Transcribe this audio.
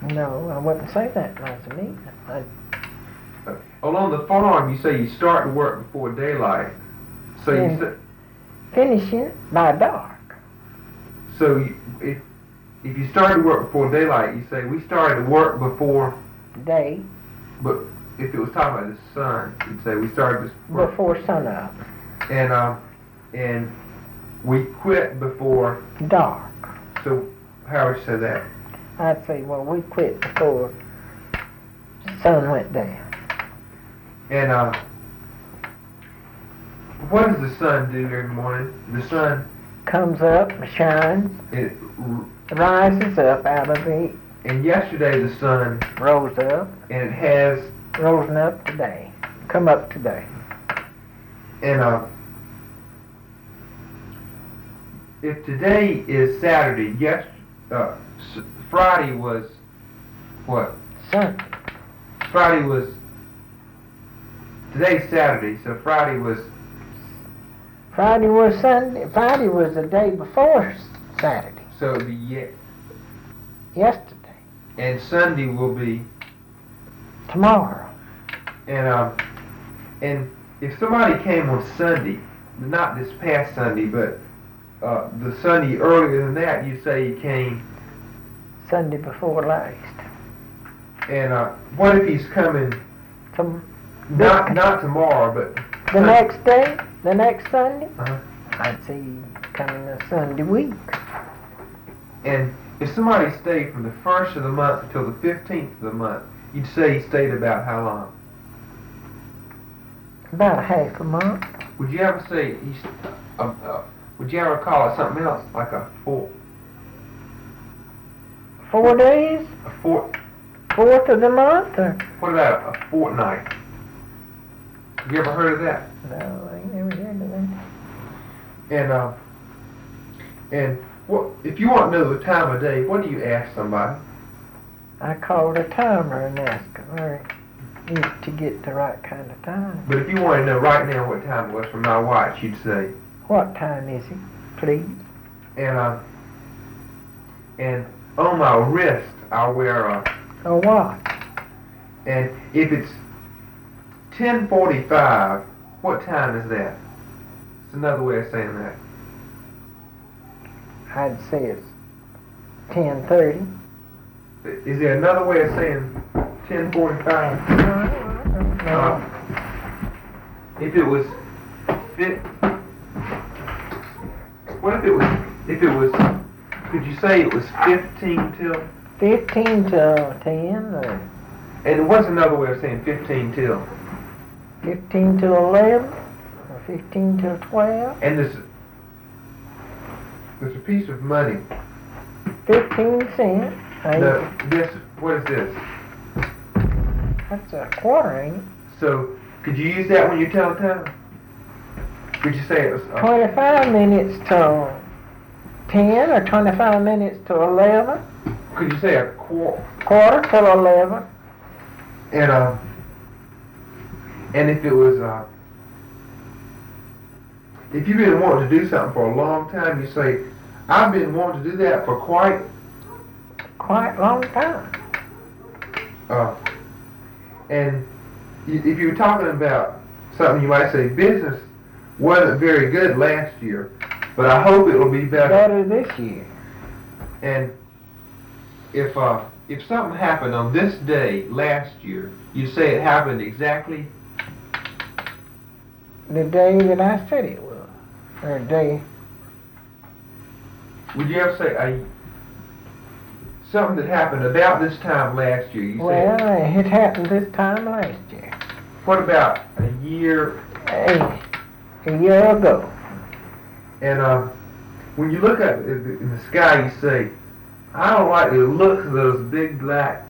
No, I wouldn't say that doesn't either. Along the farm, you say you start to work before daylight. So you say, finishing it by dark. So if you started to work before daylight, you say we started to work before day. But if it was talking about the sun, you'd say we started to work before sunup. And we quit before dark. So how would you say that? I'd say, well, we quit before the sun went down. And what does the sun do every morning? The sun comes up, shines, it rises up out of the. And yesterday the sun rose up, and it has risen up today, come up today. And if today is Saturday, Friday was what? Sunday. Friday was. Today's Saturday, so Friday was. Friday was Sunday. Friday was the day before Saturday. So it'd be yesterday. And Sunday will be tomorrow. And if somebody came on Sunday, not this past Sunday, but the Sunday earlier than that, you say he came Sunday before last. And what if he's coming? Not tomorrow, but the Sunday. Next day, the next Sunday. Uh-huh. I'd say coming a Sunday week. And if somebody stayed from the 1st of the month until the 15th of the month, you'd say he stayed about how long? About a half a month. Would you ever say would you ever call it something else, like a 4 days? A fourth of the month, or? What about a fortnight? Have you ever heard of that? No, I ain't never heard of that. And what if you want to know the time of day? What do you ask somebody? I called a timer and asked her to get the right kind of time. But if you want to know right now what time it was from my watch, you'd say, "What time is it, please?" And on my wrist, I'll wear a watch. And if it's 10:45, what time is that? It's another way of saying that. I'd say it's 10:30. Is there another way of saying 10:45? No. If it was what if it was could you say it was 15 till? 15 till 10 or? And what's another way of saying 15 till? 15 till 11 or 15 till 12. And there's a piece of money. 15 cents. What is this? That's a quarter, ain't it? So, could you use that when you tell time? Could you say it was 25 minutes till 10 or 25 minutes till 11? Could you say a quarter till 11? And if it was if you've been wanting to do something for a long time, you say, "I've been wanting to do that for quite long time." And if you were talking about something, you might say, "Business wasn't very good last year, but I hope it will be better." Better this year. And if something happened on this day last year, you say it happened exactly the day that I said it was, or a day. Would you ever say something that happened about this time last year? It happened this time last year. What about a year? A year ago. And when you look up in the sky, you say, "I don't like the look of those big black